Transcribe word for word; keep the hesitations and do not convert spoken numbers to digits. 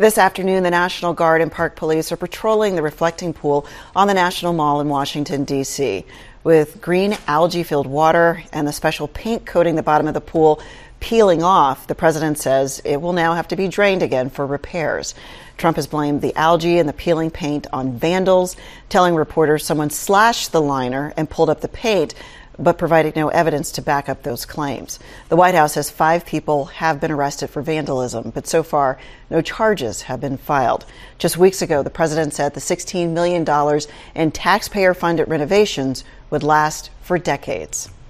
This afternoon, the National Guard and Park Police are patrolling the reflecting pool on the National Mall in Washington, D C With green algae-filled water and the special paint coating the bottom of the pool peeling off, the president says it will now have to be drained again for repairs. Trump has blamed the algae and the peeling paint on vandals, telling reporters someone slashed the liner and pulled up the paint, but provided no evidence to back up those claims. The White House says five people have been arrested for vandalism, but so far no charges have been filed. Just weeks ago, the president said the sixteen million dollars in taxpayer-funded renovations would last for decades.